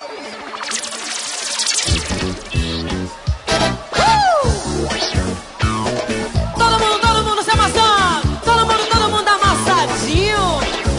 Todo mundo se amassando. Todo mundo amassadinho.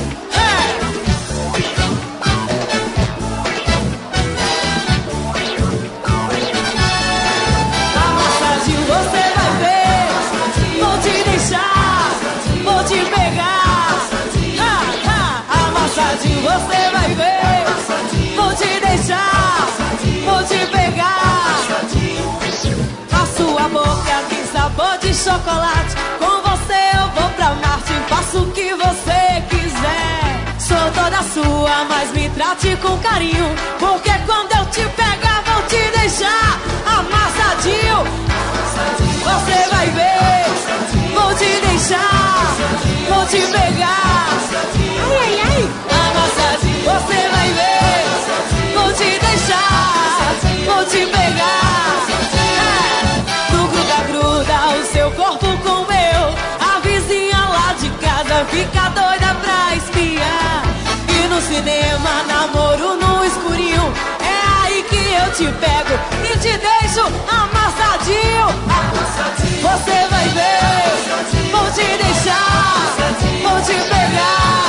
Amassadinho você vai ver. Vou te deixar, vou te pegar. Amassadinho você vai ver. Vou te deixar, vou te pegar. A sua boca tem sabor de chocolate. Com você eu vou pra Marte, faço o que você quiser. Sou toda sua, mas me trate com carinho, porque quando eu te pegar vou te deixar amassadinho. Você vai ver, vou te deixar, vou te pegar. Ai, ai, ai. Amassadinho, você vai ver, vou te deixar, vou te pegar. No gruda, o seu corpo com o meu. A vizinha lá de casa fica doida pra espiar. E no cinema, namoro no escurinho. É aí que eu te pego e te deixo amassadinho. Você vai ver, vou te deixar, vou te pegar.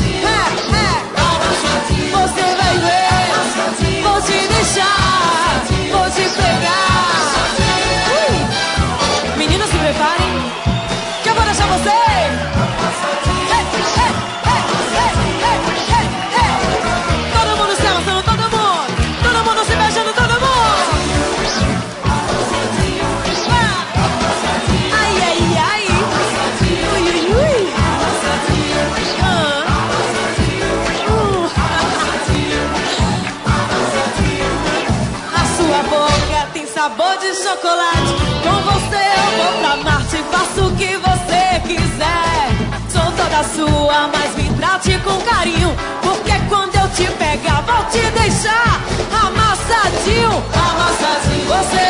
Você vai ver, vou te deixar, vou te pegar. Meninas, se preparem, que eu vou deixar você. Todo mundo se amassando, todo mundo se beijando, todo mundo. Ai, ai, ai. Ui, ui, ui. A sua boca tem sabor de chocolate. Com você eu vou pra Marte, faço o que você quiser. Sou toda sua, mas me trate com carinho, porque quando eu te pegar vou te deixar amassadinho. Amassadinho, você